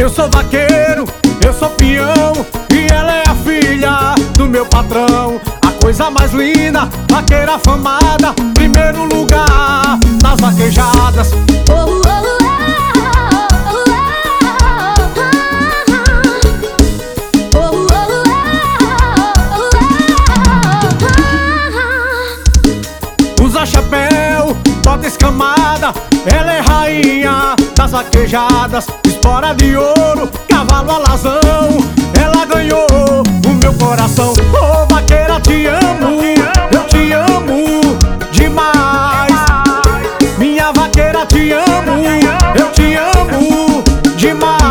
Eu sou vaqueiro, eu sou peão, e ela é a filha do meu patrão. A coisa mais linda, vaqueira afamada, primeiro lugar nas vaquejadas. Usa chapéu, bota escamada, ela é rainha das vaquejadas. Espora de ouro, cavalo alazão, ela ganhou o meu coração. Ô vaqueira, te amo, eu te amo demais. Minha vaqueira, te amo, eu te amo demais.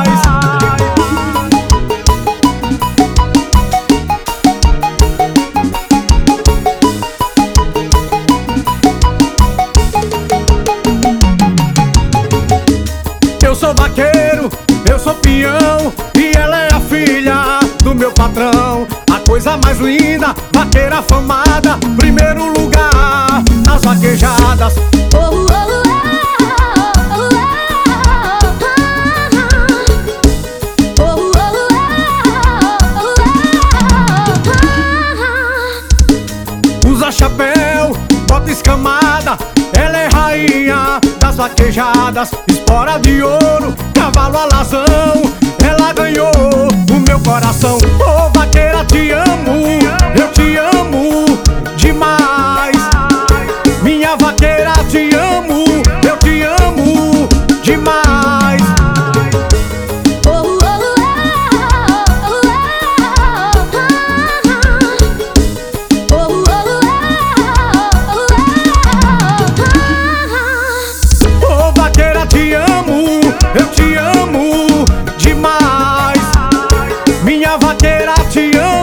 Eu sou vaqueiro, eu sou peão, e ela é a filha do meu patrão. A coisa mais linda, vaqueira afamada, primeiro lugar nas vaquejadas. Usa chapéu, bota escamada, ela é rainha das vaquejadas. Espora de ouro, cavalo alazão, ela ganhou o meu coração. Ô vaqueira, te amo, eu te amo demais. Minha vaqueira, te amo, eu te amo demais. Ô vaqueira, te amo, eu te amo demais. Minha vaqueira, te amo.